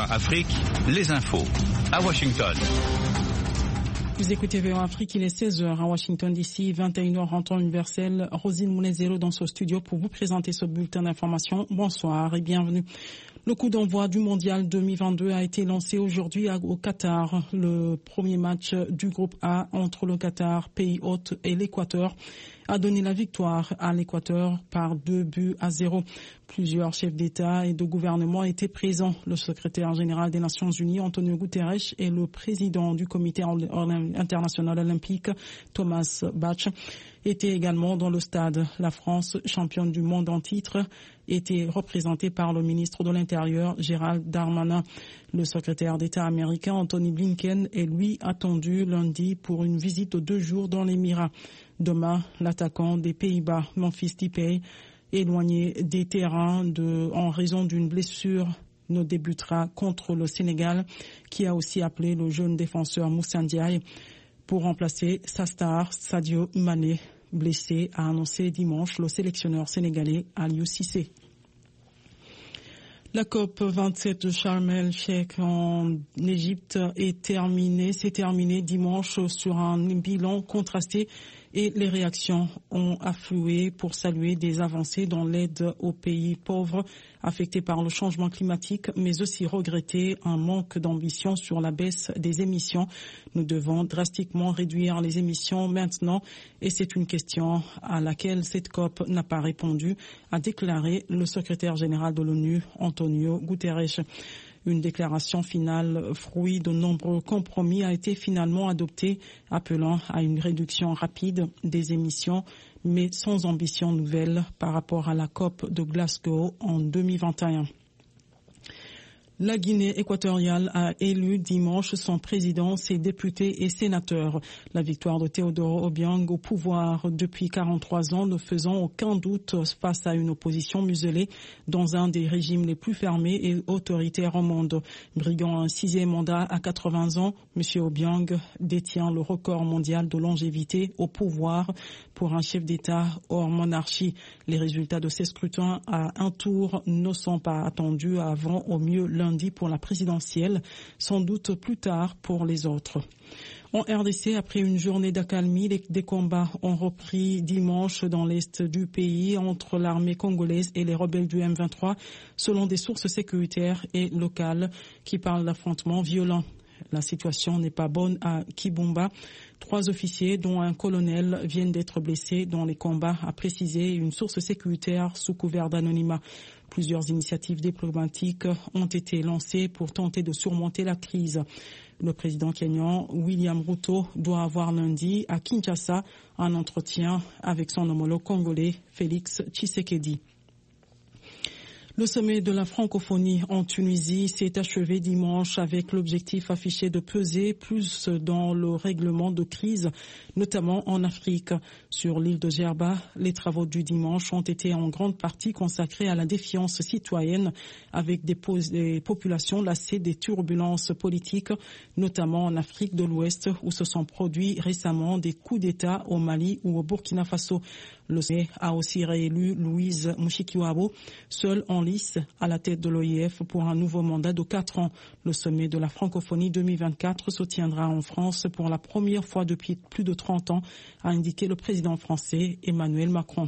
VOA Afrique, les infos à Washington. Vous écoutez VOA Afrique, il est 16h à Washington d'ici, 21h en temps universel. Rosine Mounezero dans ce studio pour vous présenter ce bulletin d'information. Bonsoir et bienvenue. Le coup d'envoi du mondial 2022 a été lancé aujourd'hui au Qatar. Le premier match du groupe A entre le Qatar, pays hôte, et l'Équateur a donné la victoire à l'Équateur par 2-0. Plusieurs chefs d'État et de gouvernement étaient présents. Le secrétaire général des Nations Unies, Antonio Guterres, et le président du comité international olympique, Thomas Bach, étaient également dans le stade. La France, championne du monde en titre, était représentée par le ministre de l'Intérieur, Gérald Darmanin. Le secrétaire d'État américain, Anthony Blinken, est lui attendu lundi pour une visite de 2 jours dans l'Émirat. Demain, l'attaquant des Pays-Bas, Memphis Depay, éloigné des terrains en raison d'une blessure, ne débutera contre le Sénégal, qui a aussi appelé le jeune défenseur Moussa Ndiaye pour remplacer sa star Sadio Mané, blessé, a annoncé dimanche le sélectionneur sénégalais Aliou Cissé. La COP 27 de Sharm el-Sheikh en Égypte s'est terminée dimanche sur un bilan contrasté et les réactions ont afflué pour saluer des avancées dans l'aide aux pays pauvres affectés par le changement climatique, mais aussi regretter un manque d'ambition sur la baisse des émissions. Nous devons drastiquement réduire les émissions maintenant et c'est une question à laquelle cette COP n'a pas répondu, a déclaré le secrétaire général de l'ONU, Antonio Guterres. Une déclaration finale, fruit de nombreux compromis, a été finalement adoptée, appelant à une réduction rapide des émissions, mais sans ambition nouvelle par rapport à la COP de Glasgow en 2021. La Guinée équatoriale a élu dimanche son président, ses députés et sénateurs. La victoire de Teodoro Obiang au pouvoir depuis 43 ans ne faisant aucun doute face à une opposition muselée dans un des régimes les plus fermés et autoritaires au monde. Briguant un 6e mandat à 80 ans, M. Obiang détient le record mondial de longévité au pouvoir pour un chef d'État hors monarchie. Les résultats de ces scrutins à un tour ne sont pas attendus avant au mieux lundi pour la présidentielle, sans doute plus tard pour les autres. En RDC, après une journée d'accalmie, des combats ont repris dimanche dans l'est du pays entre l'armée congolaise et les rebelles du M23, selon des sources sécuritaires et locales qui parlent d'affrontements violents. La situation n'est pas bonne à Kibumba. 3 officiers, dont un colonel, viennent d'être blessés dans les combats, a précisé une source sécuritaire sous couvert d'anonymat. Plusieurs initiatives diplomatiques ont été lancées pour tenter de surmonter la crise. Le président kényan William Ruto doit avoir lundi à Kinshasa un entretien avec son homologue congolais Félix Tshisekedi. Le sommet de la francophonie en Tunisie s'est achevé dimanche avec l'objectif affiché de peser plus dans le règlement de crise, notamment en Afrique. Sur l'île de Djerba, les travaux du dimanche ont été en grande partie consacrés à la défiance citoyenne avec des populations lassées des turbulences politiques, notamment en Afrique de l'Ouest où se sont produits récemment des coups d'État au Mali ou au Burkina Faso. Le sommet a aussi réélu Louise Mushikiwabo, seule en lice à la tête de l'OIF pour un nouveau mandat de 4 ans. Le sommet de la francophonie 2024 se tiendra en France pour la première fois depuis plus de 30 ans, a indiqué le président français Emmanuel Macron.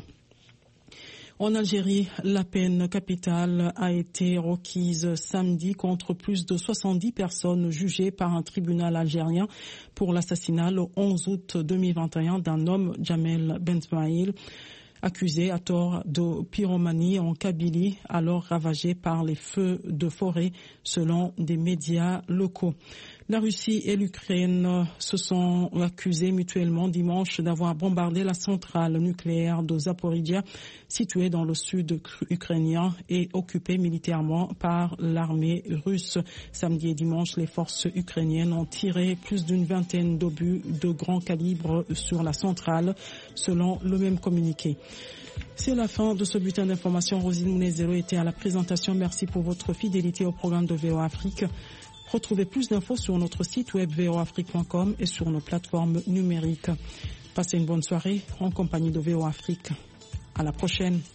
En Algérie, la peine capitale a été requise samedi contre plus de 70 personnes jugées par un tribunal algérien pour l'assassinat le 11 août 2021 d'un homme, Jamel Bentmaïl, accusé à tort de pyromanie en Kabylie, alors ravagée par les feux de forêt, selon des médias locaux. La Russie et l'Ukraine se sont accusés mutuellement dimanche d'avoir bombardé la centrale nucléaire de Zaporizhia, située dans le sud ukrainien et occupée militairement par l'armée russe. Samedi et dimanche, les forces ukrainiennes ont tiré plus d'une vingtaine d'obus de grand calibre sur la centrale, selon le même communiqué. C'est la fin de ce bulletin d'information. Rosine Mounezero était à la présentation. Merci pour votre fidélité au programme de VOA Afrique. Retrouvez plus d'infos sur notre site web voafrique.com et sur nos plateformes numériques. Passez une bonne soirée en compagnie de VOA Afrique. À la prochaine.